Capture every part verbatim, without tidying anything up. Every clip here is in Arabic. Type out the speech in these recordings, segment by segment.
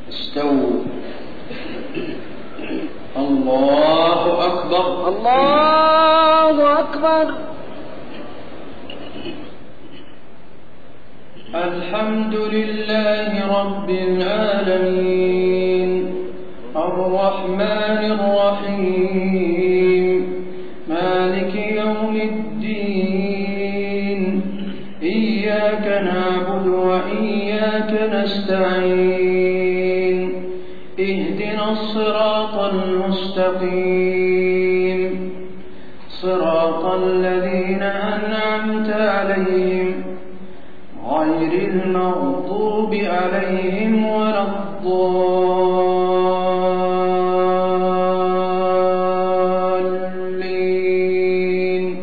استووا. الله أكبر. الله أكبر. الحمد لله رب العالمين الرحمن الرحيم مالك يوم الدين إياك نعبد وإياك نستعين اهدنا الصراط المستقيم صراط الذين أنعمت عليهم غير المغضوب عليهم ولا الضالين.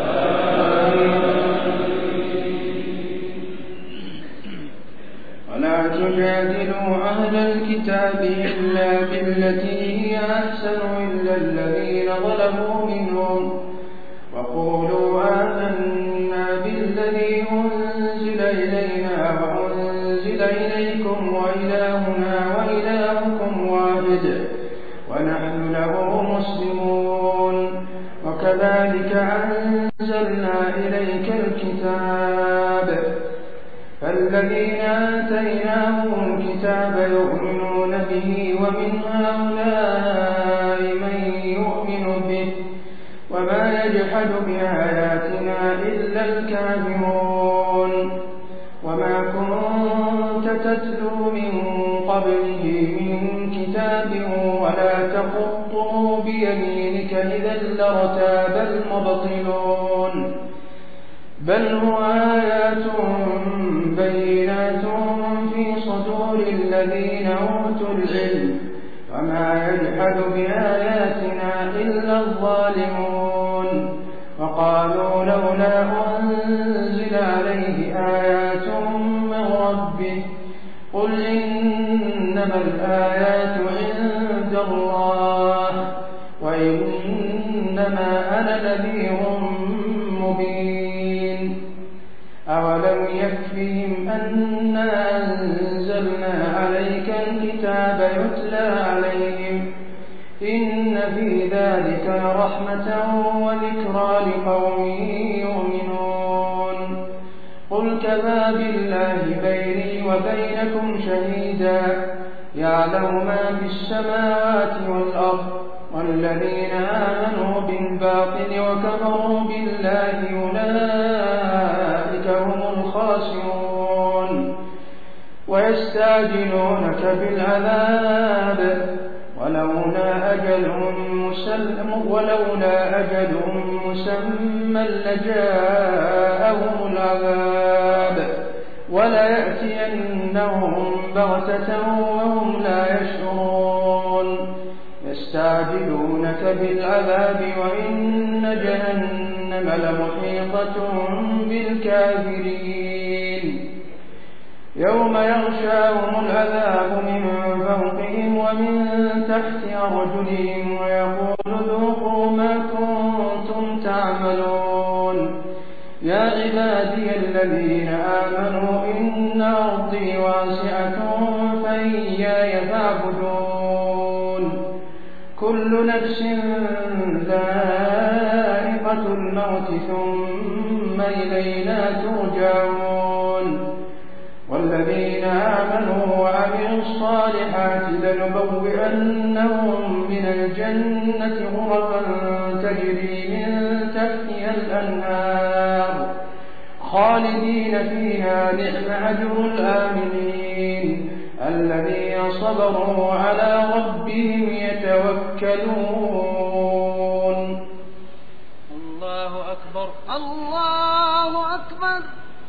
ولا تجادلوا أهل الكتاب إلا بالتي هي أحسن إلا الذين ظلموا منهم وقولوا آمنا بالذي أنزل إلينا وأنزل إليكم وإلهنا وإلهكم واحد ونحن له مسلمون وكذلك أنزلنا إليك الكتاب فالذين آتيناهم الكتاب يؤمنون به ومن هؤلاء من يؤمن به وما يجحد بآياتنا إلا الكافرون وما كنت تتلو من قبله من كتاب ولا تخطه بيمينك إذا لارتاب المبطلون بل هو آيات بينات في صدور الذين أوتوا العلم وما يجحد بآياتنا إلا الظالمون وقالوا لولا أنزل عليه آيات من ربه قل إنما الآيات عند الله وإنما أنا نذير مبين أولم يكفهم أنا أنزلنا عليك الكتاب يتلى عليهم إن في ذلك لرحمة وذكرى لقوم يؤمنون قل كفى بالله بيني وبينكم شهيدا يعلم ما في السماوات والأرض والذين آمنوا بالباطل وكفروا بالله أولئك هم الخاسرون ويستعجلونك بالعذاب ولولا أجل مسلم ولولا أجل مسمى لجاءهم العذاب وليأتينهم بغتة وهم لا يشعرون يستعجلونك بالعذاب وإن جهنم لمحيطة بالكافرين يوم يغشاهم العذاب من فوقهم ومن تحت أرجلهم ويقول ذوقوا ما كنتم تعملون يا عبادي الذين آمنوا إن أرضي واسعة فإياي فاعبدون كل نفس ذائقة الموت ثم إلينا ترجعون والذين آمنوا وعملوا الصالحات لنبوئنهم من الجنة غرفا تجري من تحتها الأنهار خالدين فيها نعم أجر الآمنين الذين صبروا على ربهم يتوكلون. الله أكبر. الله أكبر.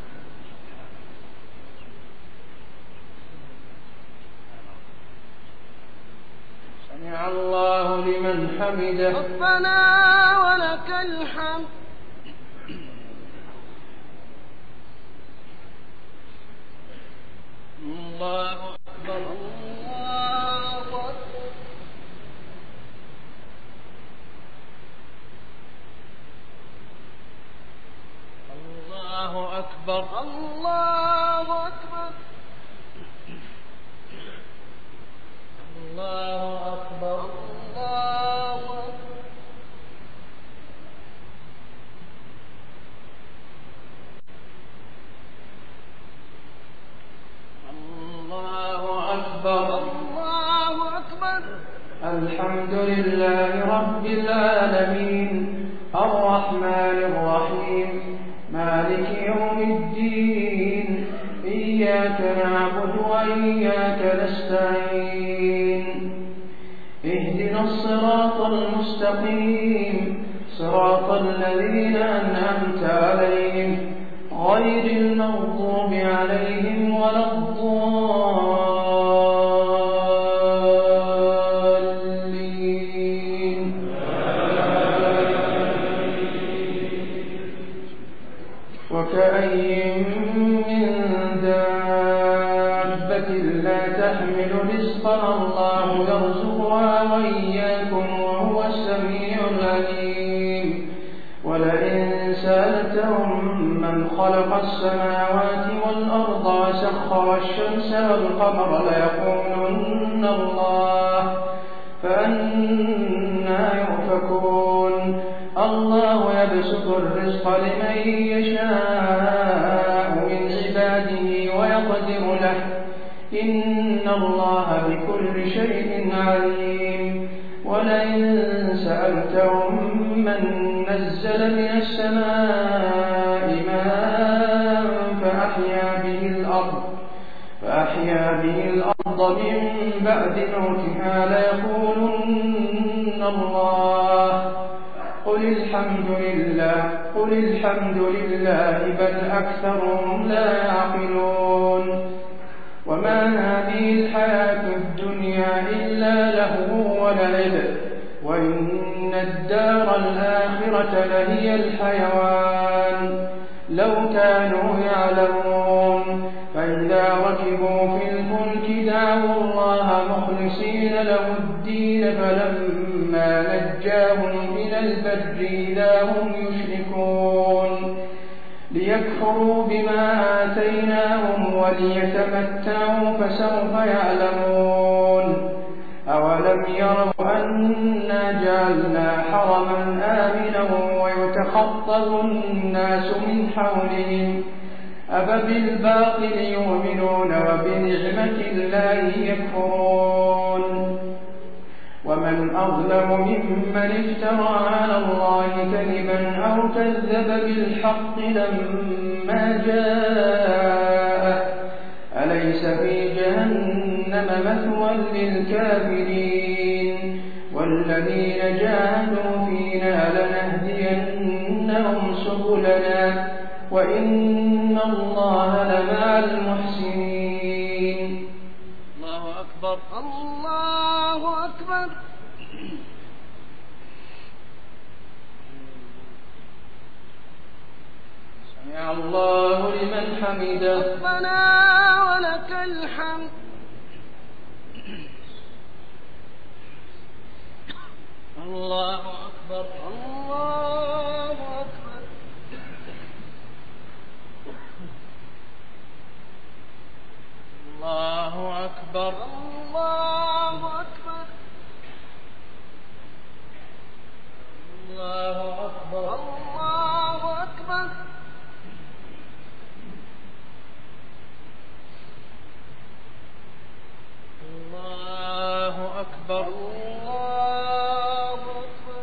سمع الله لمن حمده. ربنا ولك الحمد. الله أكبر. الله أكبر. الله أكبر. الله أكبر. الحمد لله رب العالمين الرحمن الرحيم مالك يوم الدين إياك نعبد وإياك نستعين اهدنا الصراط المستقيم صراط الذين أنعمت عليهم غير المغضوب عليهم ولا الضالين. وكأي من دابة لا تحمل رزقها الله يرزقها وإياكم وهو السميع العليم. ولئن سألتهم من خلق السماوات والأرض وسخر الشمس والقمر ليقولن الله فأنى يؤفكون. الله يبسط الرزق لمن يشاء من عباده ويقدر له إن الله بكل شيء عليم. ولئن سألتهم من نزل من السماء ماء فأحيا به الأرض فأحيا به الأرض من بعد موتها ليقولن الله قل الحمد لله قل الحمد لله بل أكثرهم لا يعقلون. وما هذه الحياة الدنيا إلا لهو ولعب وإن الدار الآخرة لهي الحيوان لو كانوا يعلمون. فإذا ركبوا في الفلك دعوا الله مخلصين له الدين فلما نجاهم إلى البر إذا هم يشركون ليكفروا بما آتيناهم وليتمتعوا فسوف يعلمون. أولم يروا أنا جعلنا حرما آمنا ويتخطف الناس من حولهم أفبالباطل يؤمنون وبنعمة الله يكفرون. ومن أظلم ممن افترى على الله كذبا أو كذب بالحق لما جاءه أليس في جهنم مثوى للكافرين. والذين جاهدوا فينا لنهدينهم سبلنا وإن الله لمع المحسنين. الله أكبر الله أكبر. سمع الله لمن حمده. ربنا ولك الحمد. الله أكبر الله أكبر. الله أكبر الله أكبر. الله أكبر الله أكبر. الله أكبر الله أكبر.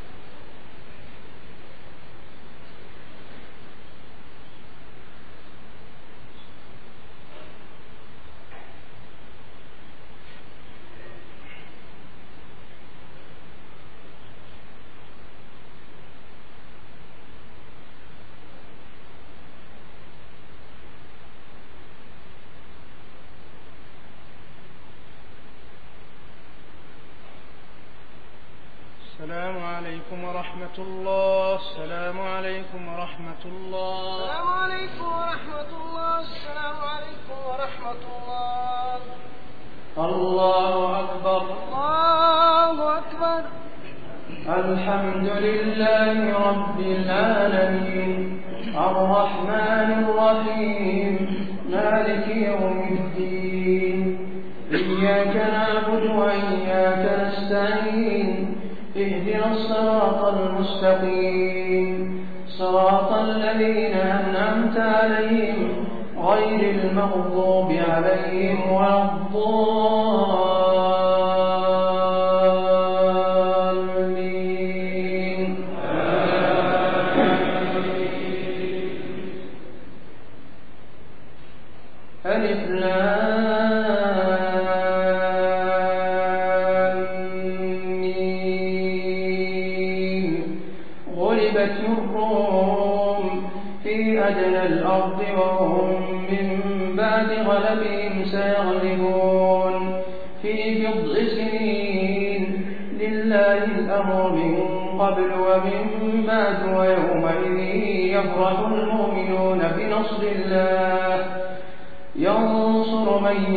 السلام عليكم ورحمة الله. السلام عليكم ورحمة الله. السلام عليكم ورحمة الله. السلام عليكم ورحمة الله. الله أكبر. الله أكبر. الحمد لله رب العالمين الرحمن الرحيم مالك يوم الدين إياك نعبد وإياك نستعين اهدنا الصراط المستقيم صراط الذين أنعمت عليهم غير المغضوب عليهم ولا الضالين. بهم سيغلبون في بضع سنين لله الأمر من قبل ومن بعد ويومئذ يفرح المؤمنون بنصر الله ينصر من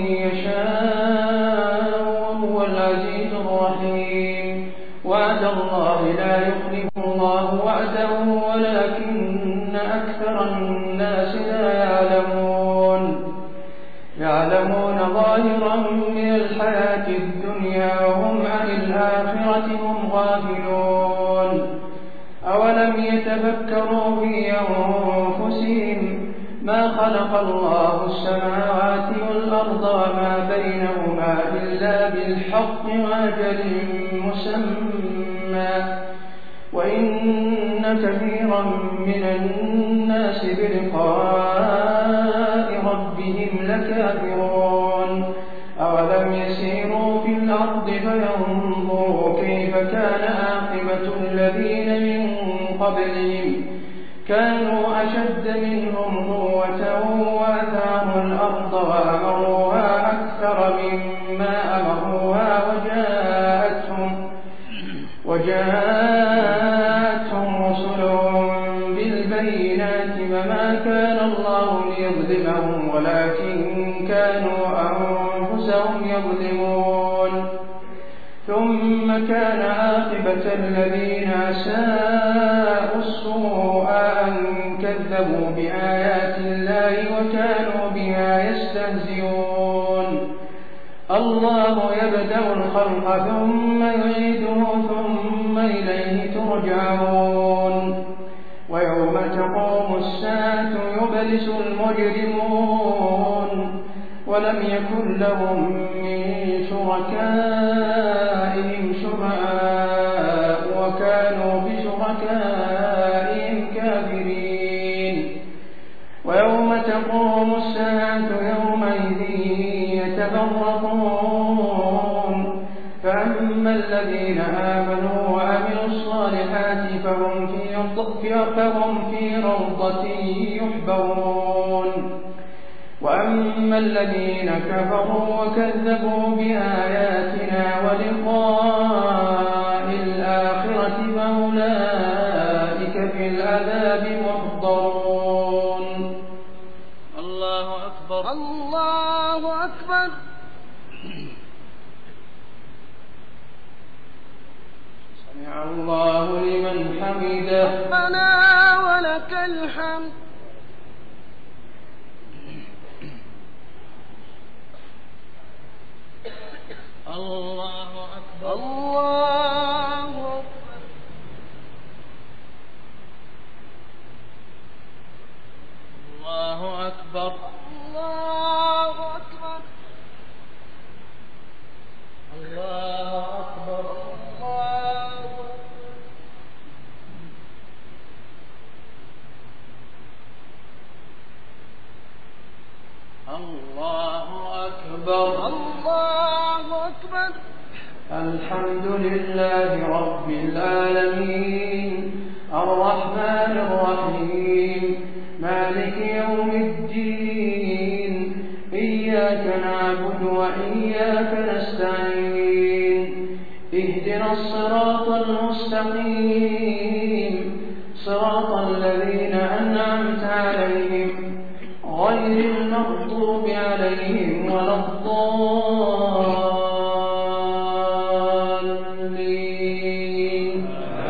يشاء وهو العزيز الرحيم وعد الله لا يخلف الله وعده ولكن أكثر الناس لا يعلمون يعلمون ظاهرا من الحياة الدنيا وهم عن الآخرة هم غافلون أولم يتفكروا في أنفسهم ما خلق الله السماوات والأرض وما بينهما إلا بالحق وأجل مسمى وإن كثيرا من الناس بلقاء ربهم لكافرون أولم يسيروا في الأرض فينظروا كيف كان عاقبة الذين من قبلهم كانوا أشد منهم قوة وأثاروا الأرض وأمروها أكثر مما أمروها وجاءتهم وجاءتهم رسلهم بالبينات فما كان الله ليظلمهم ولكن كانوا أنفسهم يظلمون ثم كان عاقبة الذين أساءوا السوء أن كذبوا بآيات الله وكانوا بها يستهزئون الله يبدأ الخلق ثم يعيده ثم إليه ترجعون ويوم تقوم الساعة يبلس المجرمون ولم يكن لهم من شركائهم شفعاء وكانوا بشركائهم كافرين ويوم تقوم الساعة يومئذ يتفرقون فأما الذين آمنوا وعملوا الصالحات فهم في فهم في روضة يحبرون وأما الذين كفروا وكذبوا بآياتنا ولقاء الآخرة فأولئك في العذاب محضرون الله أكبر الله أكبر سمع الله لمن حمده ربنا ولك الحمد الله أكبر الله أكبر الله أكبر الله أكبر الله أكبر الله أكبر الله أكبر الحمد لله رب العالمين الرحمن الرحيم مالك يوم الدين إياك نعبد وإياك نستعين اهدنا الصراط المستقيم صراط الذين أنعمت عليهم غير المغضوب عليهم ولا الضالين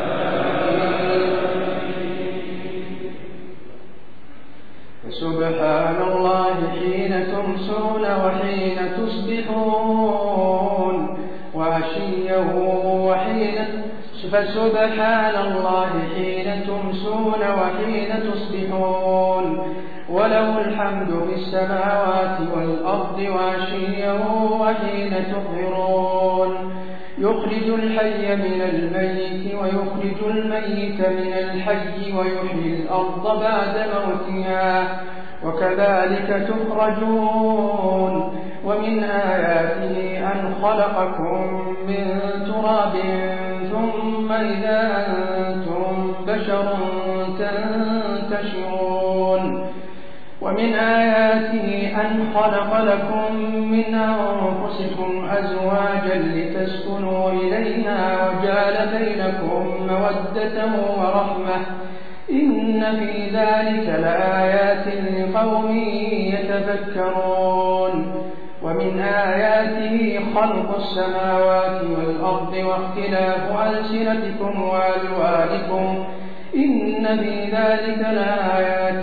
سبحان الله حين تمسون وحين تصبحون وعشيا وحين فسبحان الله حين تمسون وحين تصبحون وله الحمد في السماوات والأرض وعشيا وحين تظهرون يخرج الحي من الميت ويخرج الميت من الحي ويحيي الأرض بعد موتها وكذلك تخرجون ومن آياته أن خلقكم من تراب ثم إذا أنتم بشر تنتشرون ومن آياته أن خلق لكم من أنفسكم أزواجا لتسكنوا إليها وجعل بينكم مودة ورحمة إن في ذلك لآيات لقوم يتفكرون ومن آياته خلق السماوات والأرض واختلاف ألسنتكم وألوانكم إن في ذلك لآيات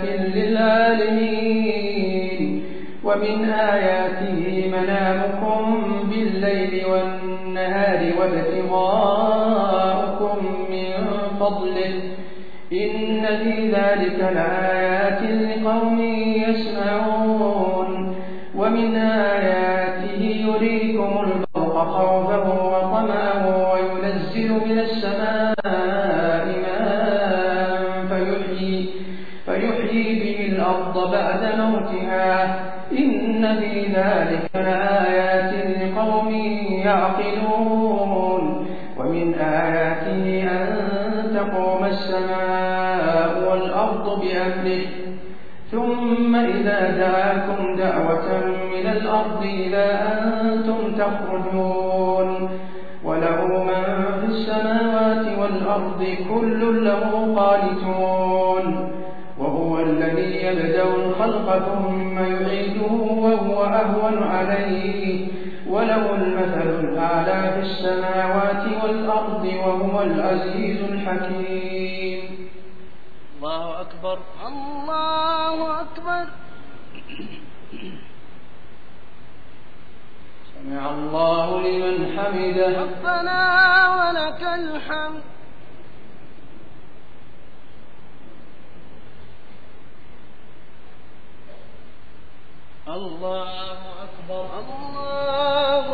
للعالمين ومن آياته منامكم بالليل والنهار وابتغاؤكم من فضله إن في ذلك لآيات لقوم يسمعون ومن آياته يريكم البرق خوفا وطمعا وينزل من السماء ماء فيحيي, فيحيي به الأرض بعد موتها إن في ذلك لآيات لقوم يعقلون ومن آياته أن تقوم السماء والأرض بأمره ثم إذا دعاكم دعوة من الأرض إذا أنتم تخرجون وله من في السماوات والأرض كل له قانتون وهو الذي يبدأ الخلق ثم يعيده وهو أهون عليه وله المثل الأعلى في السماوات والأرض وهو العزيز الحكيم. الله أكبر. الله أكبر. سمع الله لمن حمده. ربنا ولك الحمد. الله أكبر. الله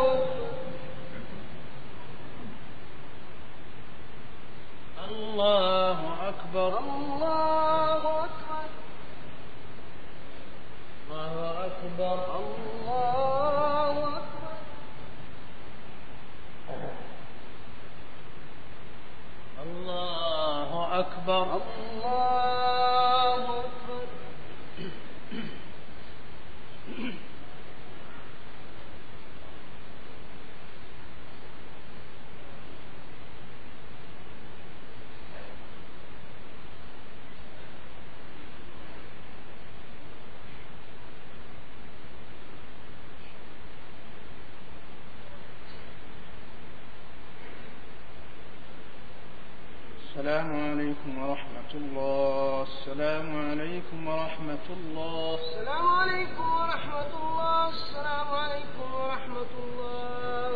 الله أكبر. الله أكبر. الله أكبر. الله أكبر. الله أكبر. الله أكبر. السلام عليكم ورحمة الله. السلام عليكم ورحمة الله. السلام عليكم ورحمة الله. السلام عليكم ورحمة الله.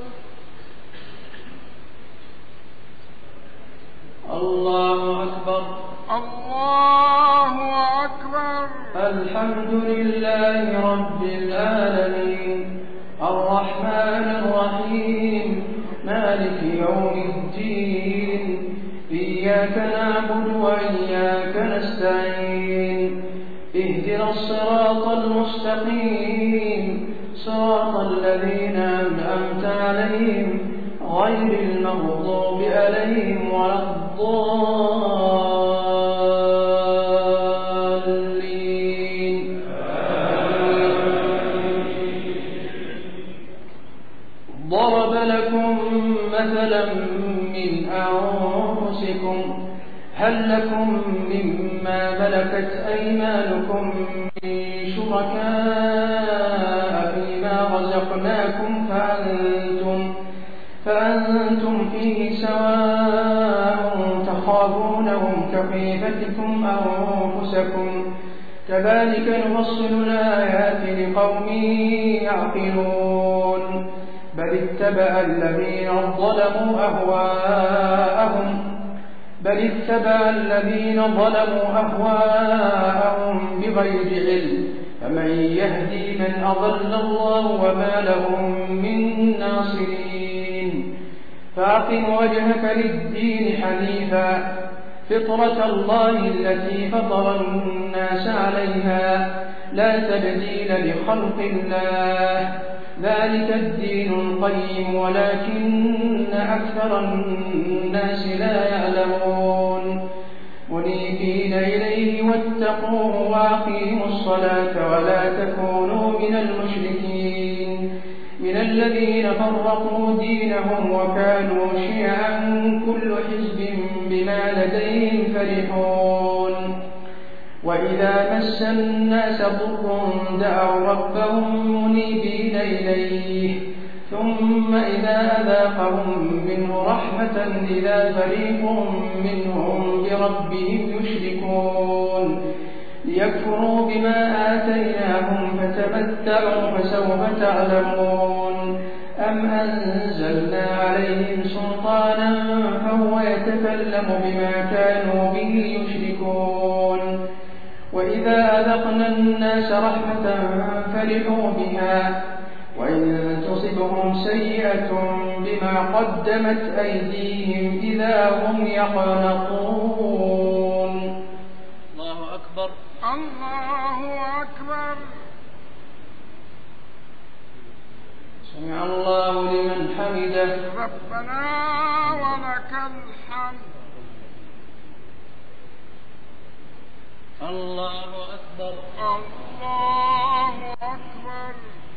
الله أكبر. الله أكبر. الحمد لله رب العالمين الرحمن الرحيم مالك يوم الدين إياك نعبد وإياك نستعين اهدنا الصراط المستقيم صراط الذين أنعمت عليهم غير المغضوب عليهم ولا الضالين. ضرب لكم مثلا من أنفسكم هل لكم مما ملكت أيمانكم من شركاء فيما رزقناكم فأنتم, فأنتم فيه سواء تخافونهم كخيفتكم أنفسكم كذلك نفصل الآيات لقوم يعقلون بل اتبع الذين ظلموا أهواءهم بل اتبع الذين ظلموا أهواءهم بغير علم فمن يهدي من أضل الله وما لهم من ناصرين. فأقم وجهك للدين حنيفا فطرة الله التي فطر الناس عليها لا تبديل لخلق الله ذلك الدين القيم ولكن أكثر الناس لا يعلمون. منيبين إليه واتقوه وأقيموا الصلاة ولا تكونوا من المشركين من الذين فرقوا دينهم وكانوا شيعا كل حزب بما لديهم فرحون وإذا مس الناس ضر دعوا ربهم منيبين إليه ثم إذا أذاقهم منه رحمة إذا فريق منهم بربهم يشركون ليكفروا بما آتيناهم فتمتعوا فسوف تعلمون أم أنزلنا عليهم سلطانا فهو يتكلم بما كانوا به يشركون وإذا أذقنا الناس رحمة فرحوا بها وإن تصبهم سيئة بما قدمت أيديهم إذا هم يقنطون. الله أكبر. الله أكبر. سمع الله لمن حمده. ربنا ولك الحمد. الله أكبر. الله أكبر.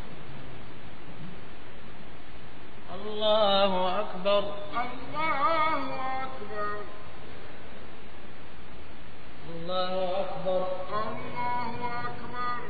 الله أكبر. الله أكبر. الله أكبر. الله أكبر.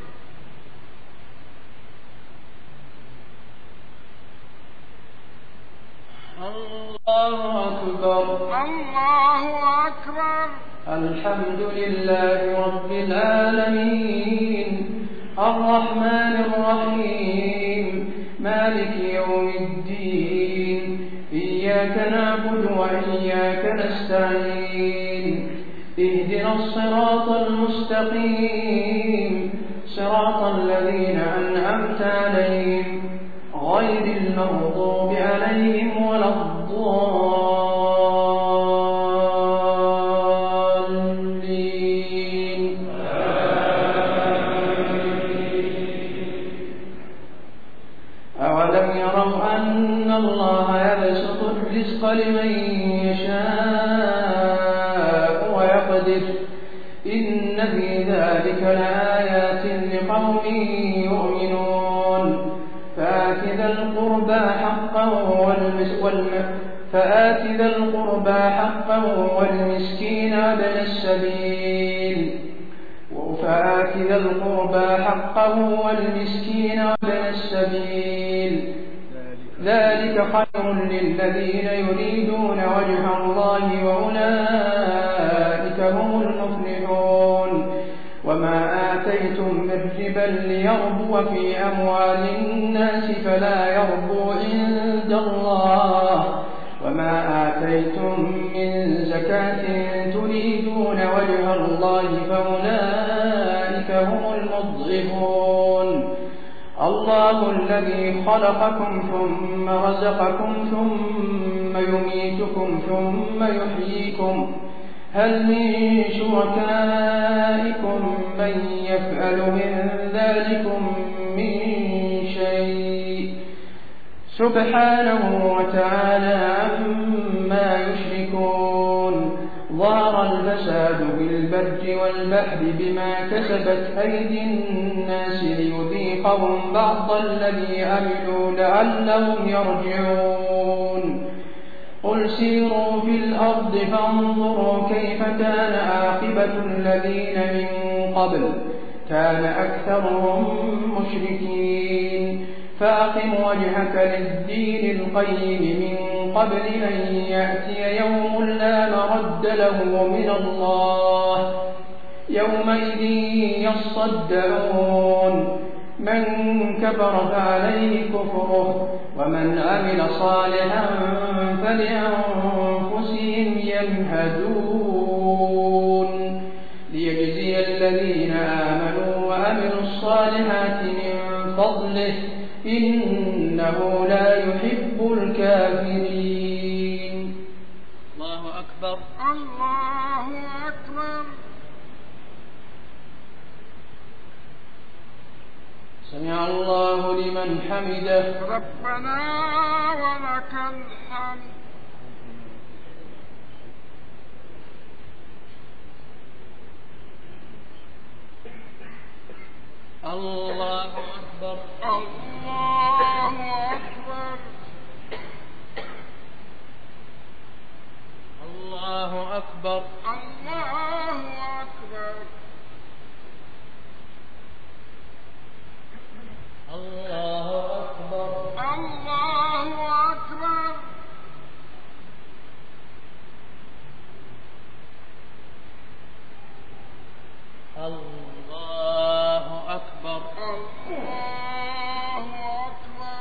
الله أكبر. الله أكبر. الحمد لله رب العالمين الرحمن الرحيم مالك يوم الدين إياك نعبد وإياك نستعين اهدنا الصراط المستقيم صراط الذين أنعمت عليهم غير المغضوب عليهم ولا الضالين. أولم يروا أن الله يبسط الرزق لمن يشاء ويقدر إن في ذلك لآيات لقوم يؤمنون فآت ذا القربى حقه فآت ذا القربى حقه والمسكين وابن السبيل فآت ذا القربى حقه والمسكين وابن السبيل ذلك خير للذين يريدون وجه الله وأولئك هم المفلحون. وما آتيتم من ربا ليربو في أموال الناس فلا يربو عند الله وما آتيتم من زكاة تريدون وجه الله فأولئك هم المضعفون. الله الذي خلقكم ثم رزقكم ثم يميتكم ثم يحييكم هل من شركائكم من يفعل من ذلكم من شيء سبحانه وتعالى عما يشركون. ظهر الفساد بالبر والبحر بما كسبت أيدي الناس ليذيقهم بعض الذي عملوا لعلهم يرجعون. قل سيروا في الأرض فانظروا كيف كان عاقبة الذين من قبل كان أكثرهم مشركين. فأقم وجهك للدين القيم من قبل أن يأتي يوم لا مرد له من الله يومئذ يصدعون. من كفر فعليه كفره ومن عمل صالحا فلأنفسهم يمهدون ليجزي الذين آمنوا وعملوا الصالحات من فضله إنه لا يحب الكافرين. الله أكبر. الله أكبر. سمع الله لمن حمده. ربنا ولك الحمد. الله أكبر الله أكبر الله أكبر الله أكبر الله أكبر الله أكبر الله أكبر الله أكبر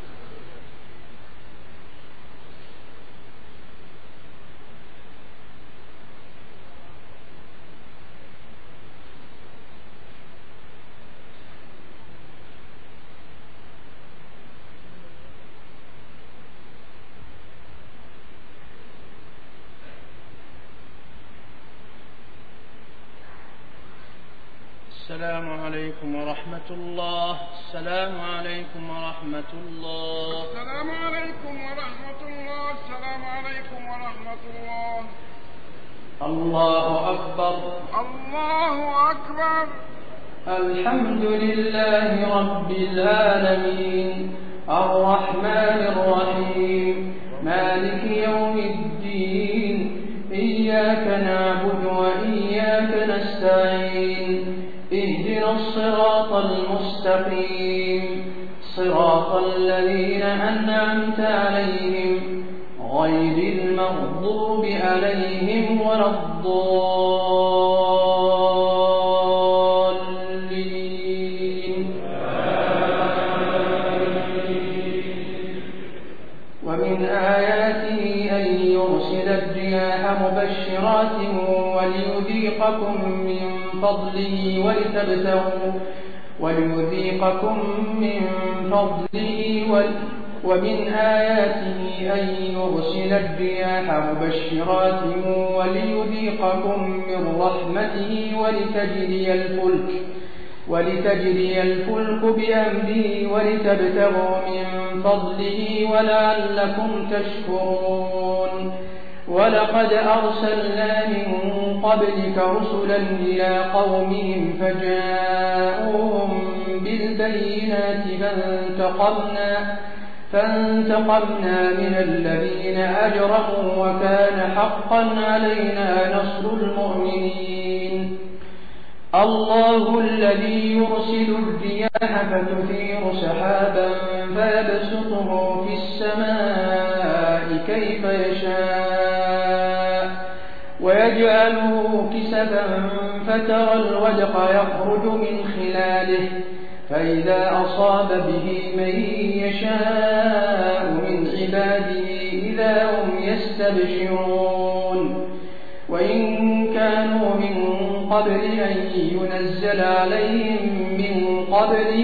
السلام عليكم ورحمة الله السلام عليكم ورحمة الله السلام عليكم ورحمة الله السلام عليكم ورحمة الله الله أكبر الله أكبر الحمد لله رب العالمين الرحمن الرحيم مالك يوم الدين إياك نعبد وإياك نستعين اهدنا الصراط المستقيم صراط الذين أنعمت عليهم غير المغضوب عليهم ولا الضالين ومن آياته أن يرسل الرياح مبشرات وليذيقكم من فضله ولتبتغوا وليذيقكم من فضله ومن آياته أن يرسل الرياح مبشرات وليذيقكم من رحمته ولتجري الفلك ولتجري الفلك بأمره ولتبتغوا من فضله ولعلكم تشكرون ولقد أرسلنا من قبلك رسلا إلى قومهم فجاءوهم بالبينات فانتقمنا, فانتقمنا من الذين أجرموا وكان حقا علينا نصر المؤمنين الله الذي يرسل الرياح فتثير سحابا فيبسطه في السماء كيف يشاء ويجعله كسفا فترى الودق يخرج من خلاله فإذا أصاب به من يشاء من عباده إذا هم يستبشرون وإن كانوا من قبل أن ينزل عليهم من قبله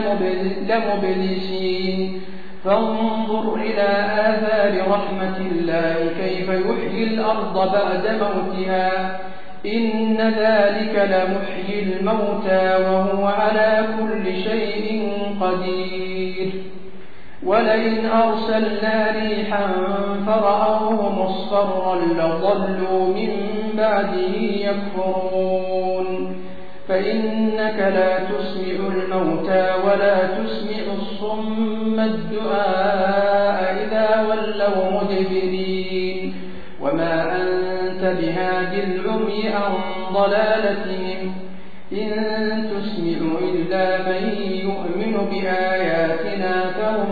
لمبلسين فانظر إلى آثار رحمة الله كيف يحيي الأرض بعد موتها إن ذلك لمحيي الموتى وهو على كل شيء قدير ولئن أرسلنا ريحا فرأوه مصفرا لظلوا من بعده يكفرون فإنك لا تسمع الموتى ولا تسمع الصم الدعاء إذا ولوا مدبرين وما أنت بهاد العمي عن ضلالتهم إن تسمع إلا من يؤمن بآياتنا فهم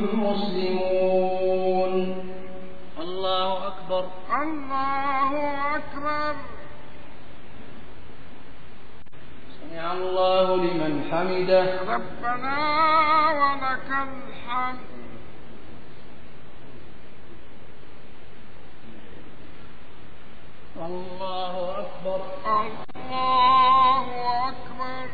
مسلمون الله أكبر الله أكبر سمع الله لمن حمده ربنا ولك الحمد الله أكبر الله أكبر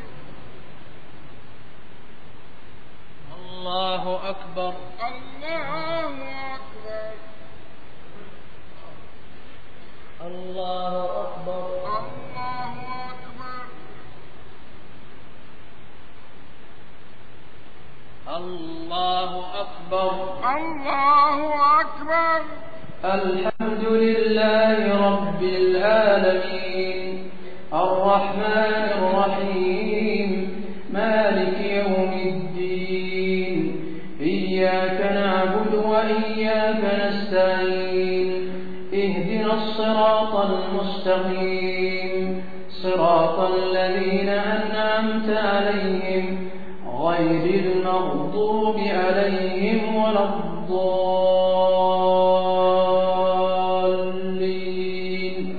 الله أكبر الله أكبر الله أكبر الله أكبر الله أكبر الله أكبر الحمد لله رب العالمين الرحمن الرحيم مالك يوم الدين إياك نعبد وإياك نستعين اهدنا الصراط المستقيم صراط الذين أنعمت عليهم غير المغضوب عليهم ولا الضالين.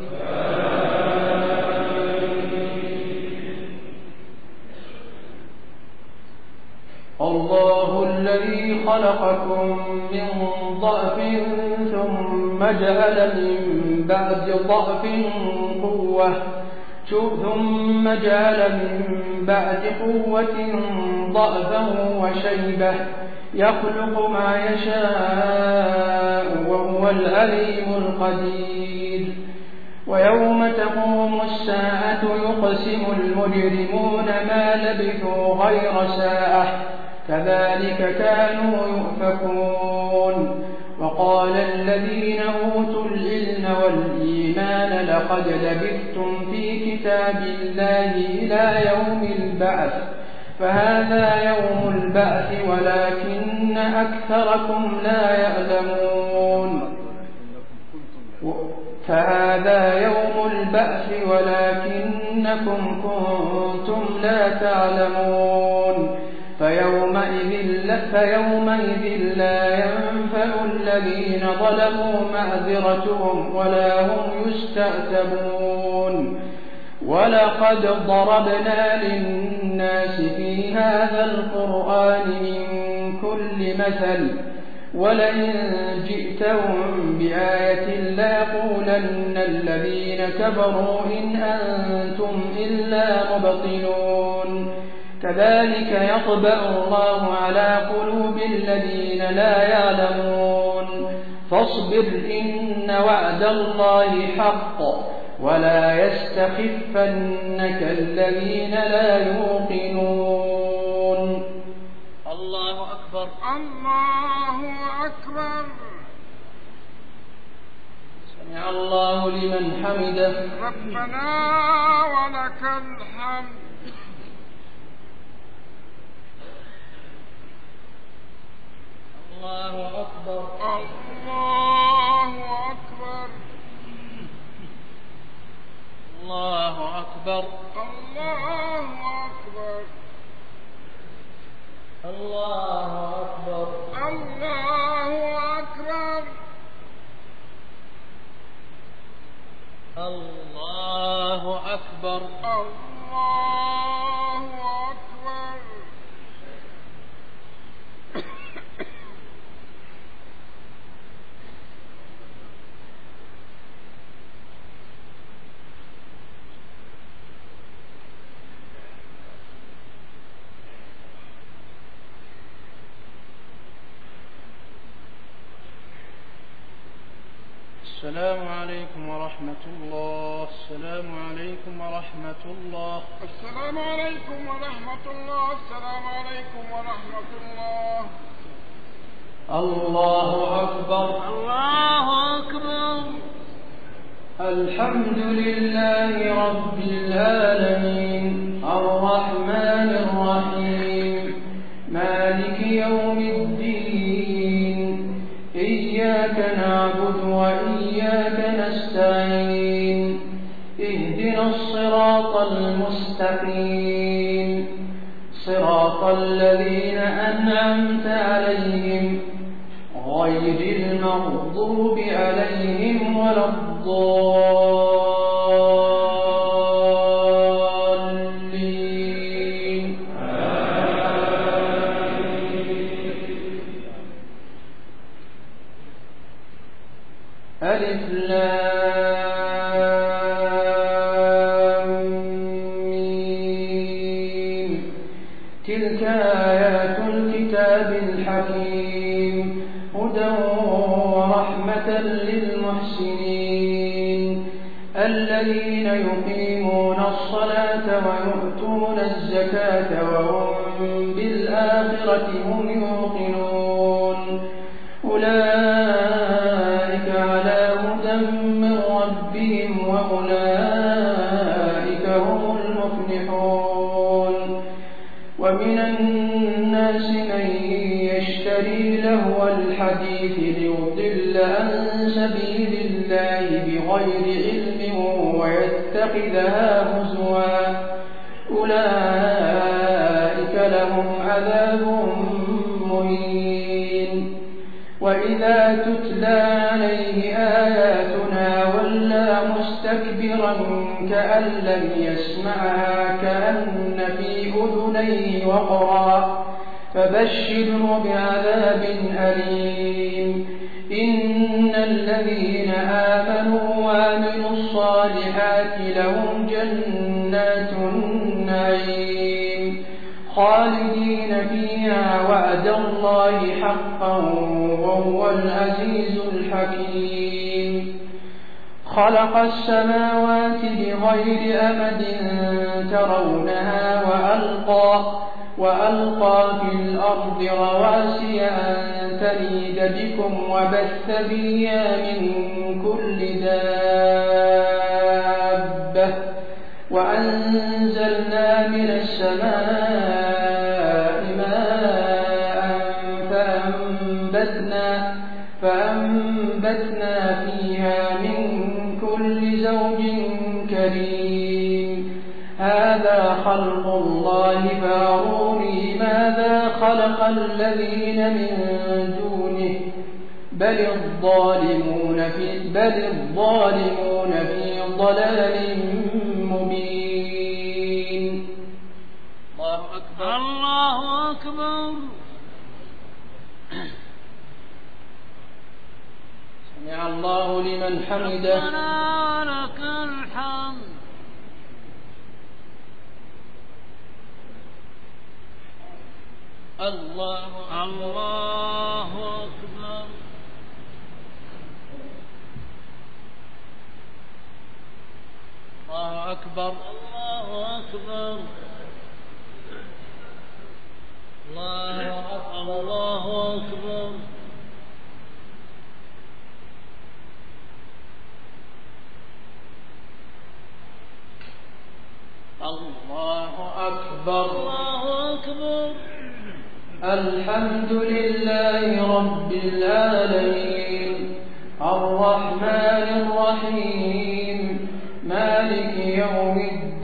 الله الذي خلقكم من ضعف ثم جعل من بعد ضعف قوة ثم جعل من بعد قوة ضعفا وشيبة يخلق ما يشاء وهو العليم القدير. ويوم تقوم الساعة يقسم المجرمون ما لبثوا غير ساعة كذلك كانوا يؤفكون. وقال الذين أوتوا العلم والإيمان لقد لبثتم في كتاب الله إلى يوم البعث فهذا يوم البعث ولكن أكثركم لا يعلمون. فهذا يوم البعث ولكنكم كنتم لا تعلمون. فيومئذ لا, فيومئذ لا ينفع الذين ظلموا معذرتهم ولا هم يستعتبون. ولقد ضربنا للناس في هذا القرآن من كل مثل ولئن جئتهم بآية ليقولن الذين كفروا إن أنتم إلا مبطلون. كذلك يطبع الله على قلوب الذين لا يعلمون. فاصبر إن وعد الله حق ولا يستخفنك الذين لا يوقنون. الله أكبر. الله أكبر. سمع الله لمن حمده. ربنا ولك الحمد. الله أكبر. الله أكبر. الله أكبر. الله أكبر. الله أكبر. الله أكبر. الله أكبر. الله أكبر. السلام عليكم ورحمة الله. السلام عليكم ورحمة الله. السلام عليكم ورحمة الله. السلام عليكم ورحمة الله. الله أكبر. الله أكبر. الحمد لله رب العالمين الرحمن الرحيم مالك يوم الدين إياك نعبد وإياك نستعين اهدنا الصراط المستقيم صراط الذين أنعمت عليهم غير المغضوب عليهم ولا الضالين. ألف لام ميم تلك آيات الكتاب الحكيم هدى ورحمة للمحسنين الذين يقيمون الصلاة ويؤتون الزكاة وهم بالآخرة هم يوقنون أولئك على هدى من ربهم وأولئك هم المفلحون الحديث ليضل عن سبيل الله بغير علم ويتخذها هزوا أولئك لهم عذاب مهين. وإذا تتلى عليه آياتنا ولى مستكبرا كأن لم يسمعها كأن في أذنيه وقرا فبشره بعذاب أليم. إن الذين آمنوا وعملوا الصالحات لهم جنات النعيم خالدين فيها وعد الله حقا وهو العزيز الحكيم. خلق السماوات بغير أمد ترونها وألقى وألقى في الأرض رواسي أن تميد بكم وبث فيها من كل دابة وأنزلنا من السماء ماء فأنبتنا, فأنبتنا فيها من كل زوج كريم. هذا خلق الله فاروني ماذا خلق الذين من دونه بل الظالمون في, بل الظالمون في ضلال مبين. الله أكبر. الله أكبر. سمع الله لمن حمده. ربنا لك الحمد. الله الله أكبر. الله أكبر. الله أكبر. الله أكبر. الله أكبر. الله أكبر. الله أكبر. الحمد لله رب العالمين الرحمن الرحيم مالك يوم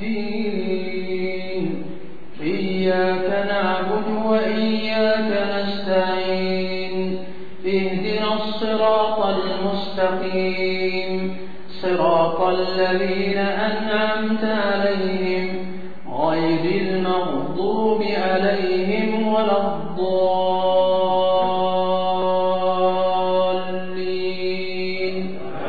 الدين إياك نعبد وإياك نستعين اهدنا الصراط المستقيم صراط الذين أنعمت عليهم غير المغضوب عليهم ولا الضالين.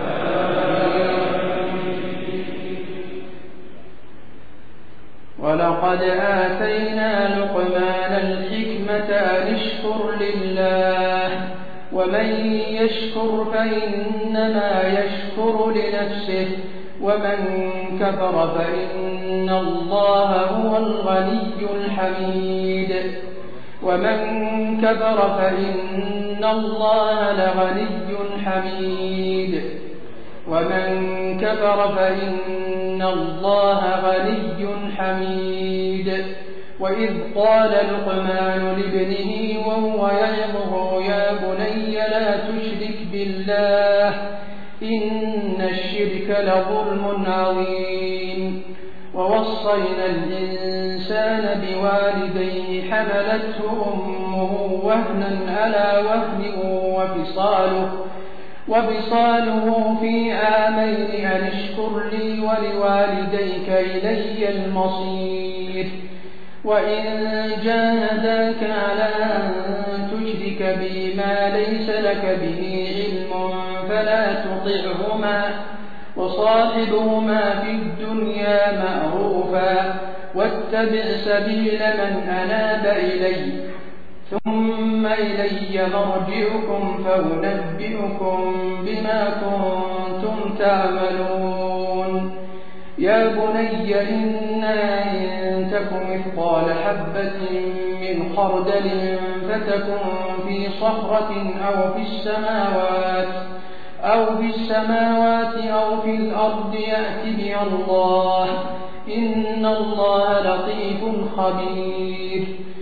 ولقد آتينا لقمان الحكمة أن اشكر لله ومن يشكر فإنما يشكر لنفسه ومن كفر فإن الله هو الغني الحميد ومن كفر فإن الله لغني حميد ومن كفر فإن الله غني حميد. وإذ قال لقمان لابنه وهو يعظه يا بني لا تشرك بالله إن الشرك لظلم عظيم. ووصينا الإنسان بوالديه حملته أمه وهنا على وهن وفصاله, وفصاله في عامين أن اشكر لي ولوالديك إلي المصير. وإن جاهداك على أن تشرك بي ما ليس لك به علم فلا تطعهما وصاحبهما في الدنيا معروفا واتبع سبيل من أناب إلي ثم إلي مرجعكم فأنبئكم بما كنتم تعملون. يا بني إنها إن تك مثقال حبة من خردل فتكن في صخرة أو في السماوات أو في السماوات أو في الأرض يأت بها الله إن الله لطيف خبير.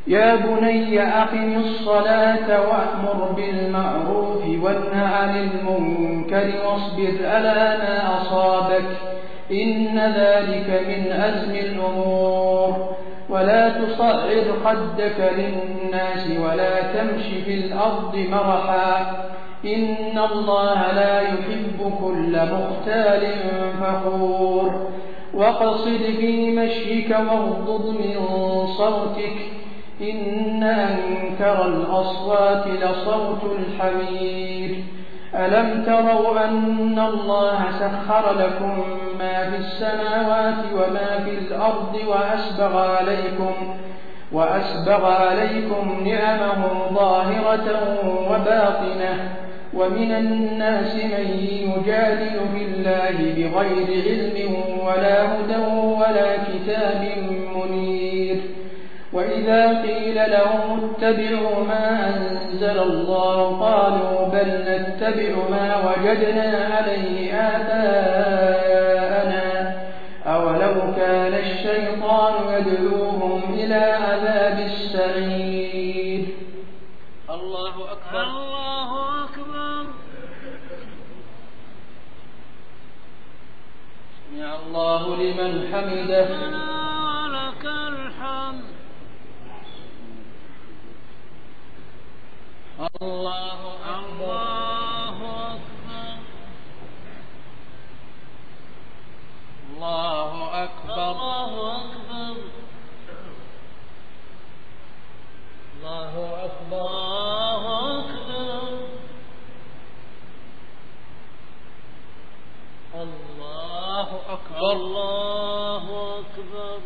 يا بني أقم الصلاة وأمر بالمعروف وانه عن المنكر واصبر على ما أصابك إن ذلك من أزم الأمور ولا تصعر خدك للناس ولا تمش في الأرض مرحا إن الله لا يحب كل مختال فخور واقصد في مشيك واغضض من صوتك إن أنكر الأصوات لصوت الحمير ألم تروا أن الله سخر لكم ما في السماوات وما في الأرض وأسبغ عليكم وأسبغ عليكم نعمه ظاهرة وباطنة ومن الناس من يجادل في الله بغير علم ولا هدى ولا كتاب منير وإذا قيل لهم اتبعوا ما أنزل الله قالوا بل نتبع ما وجدنا عليه آباءنا أولو كان الشيطان يدعوهم إلى عذاب السعير. الله أكبر. الله أكبر. سمع الله لمن حمده. لك الحمد. الله أكبر. الله أكبر. الله أكبر. الله أكبر. الله أكبر.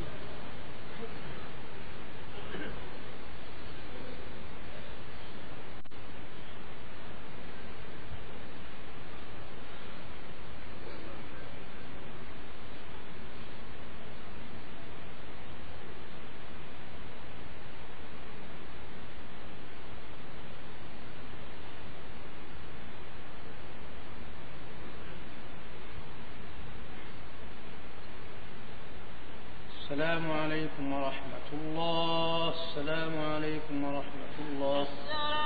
السلام عليكم ورحمة الله. السلام عليكم ورحمة الله.